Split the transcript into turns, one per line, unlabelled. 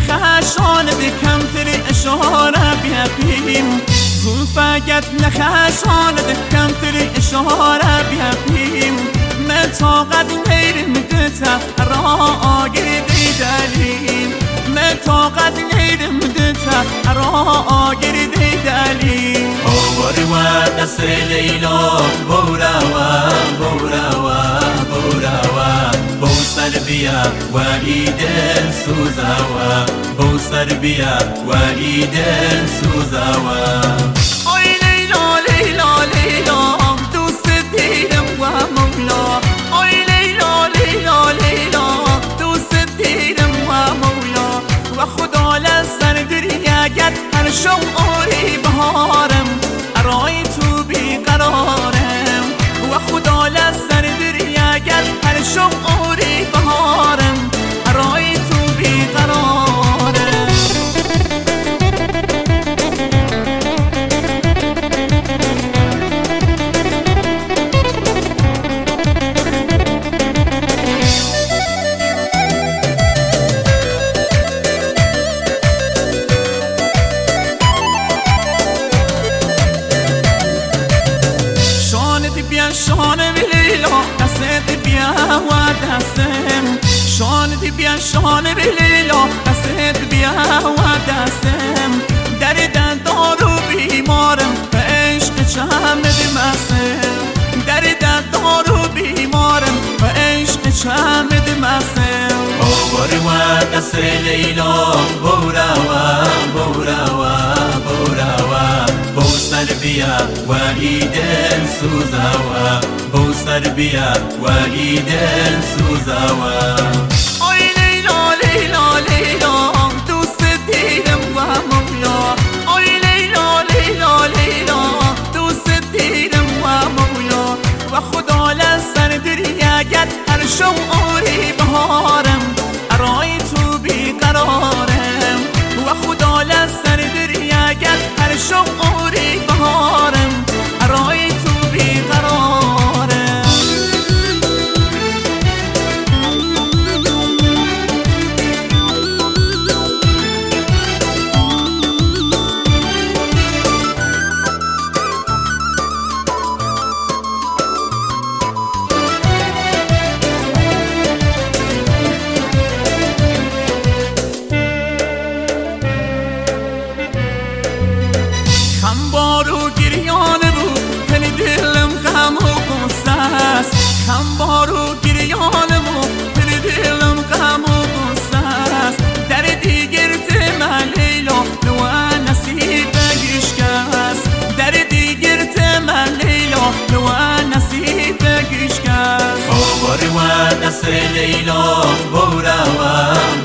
نخشان بكم تري إشارة بيبيم زلفقت نخشان بكم تري إشارة بيبيم متاقد غير مدتا راقر ديدالين متاقد غير مدتا راقر ديدالين
بوروا نصر ليلى بوروا بوروا بوروا بوصل بيا وعيد سوزاوا بوصل بيا وعيد سوزاوا
أي ليلى ليلى ليلى دوست ديرم ومولا أي ليلى ليلى ليلى دوست ديرم ومولا وخدا لسر درياقت هر شعوري بهارم رای تو بیقرارم وخدا لسر درياقت هر شعوري بهارم رای تو بیقرارم شانه بلیلا دست بیا و دستم شانه بیا شانه بلیلا دست بیا و دستم درد دارو بیمارم به عشق چمد مسم درد دارو بیمارم به عشق چمد مسم
بوروا نصر لیلا بوروا بوروا بوروا بوصل بيا وعيد سوزاوا بوصل بيا وعيد سوزاوا
أي ليلى ليلى ليلى دوست ديرم ومولا أي ليلى ليلى ليلى دوست ديرم ومولا وخدا لسر درياقت هر شعوري بهارم رای تو بیقرارم وخدا لسر درياقت هر شعوري بهارم رای تو بیقرارم خمبارو گریانه بود تن دلم غم و غصه است خمبارو گریانه بود تن دلم غم و غصه است در دیگر تم لیلا لو نصیب گشکست در دیگر تم لیلا لو نصیب گشکست
بوروا نصر لیلا بوروا